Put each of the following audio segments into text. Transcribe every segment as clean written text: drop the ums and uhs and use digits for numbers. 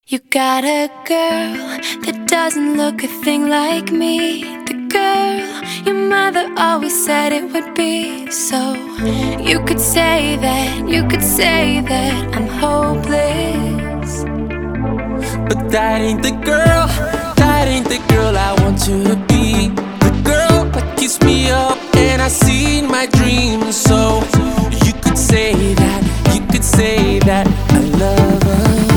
You got a girl that doesn't look a thing like me. The girl your mother always said it would be. So you could say that, you could say that I'm hopeless. But that ain't the girl, that ain't the girl I want you to be. The girl that keeps me up and I see in my dreams. So you could say that, you could say that I love her.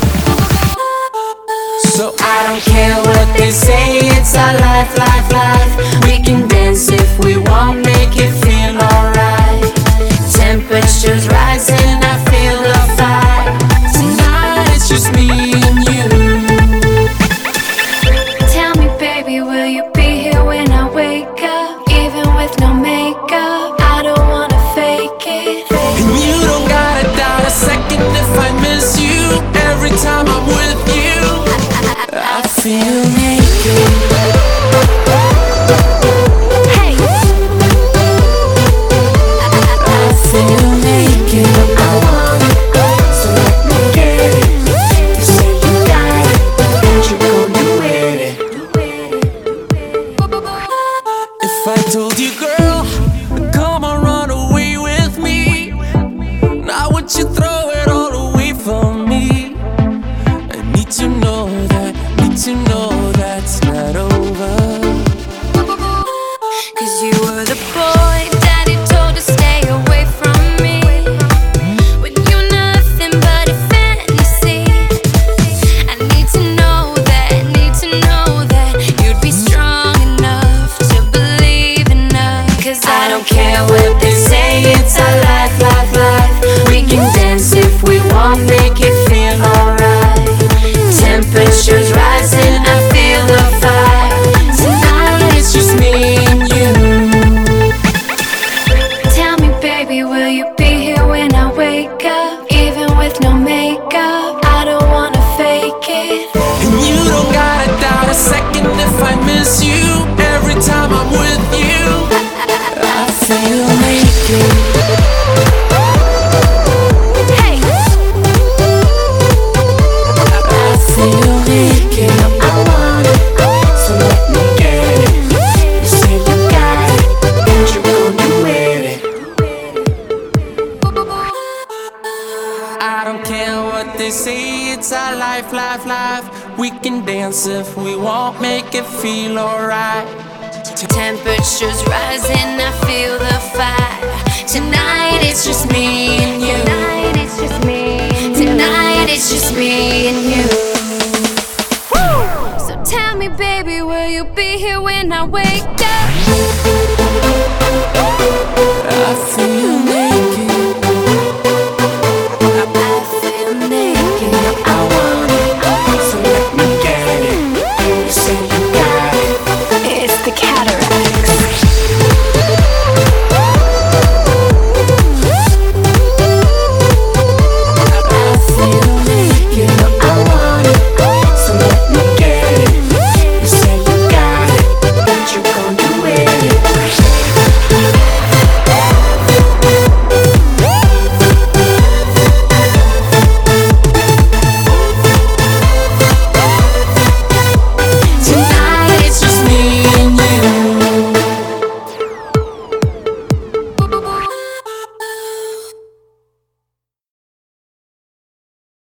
So I don't care what they say, it's our life, life, life. We can dance if we want, make it feel alright. Temperature's rising, I feel the fire. Tonight it's just me and you. Tell me baby, will you be here when I wake up? Even with no makeup, I don't wanna fake it. And you don't gotta doubt a second if I miss you. Every time I'm with you I feel naked. Hey, I feel naked. I want it, so let me get it. You say you got it, and you gonna with it. If I told you, girl, come on, run away with me, now would you throw it all away from me? I need to know that, need to know that's not over. cause you were the boy daddy told to stay away from me. When you're nothing but a fantasy. I need to know that, need to know that you'd be strong enough to believe enough. Cause I don't care what they say, it's our life, life, life. We can dance if we want, make it feel alright. Temperature's rising, I feel the fire. Tonight it's just me and you. Tell me baby, will you be here when I wake up? Even with no makeup, I don't wanna fake it. And you don't gotta doubt a second if I miss you. Every time I'm with you I feel naked. Hey, I feel naked. I want it, so let me get it. You say you got it, and you gonna with it. I don't care what they say, it's our life, life, life. We can dance if we want, make it feel alright. temperature's rising, I feel the fire. Tonight it's just me and you. Tonight it's just me and you. Tonight it's just me and you. Woo! So tell me baby, will you be here when I wake up? I feel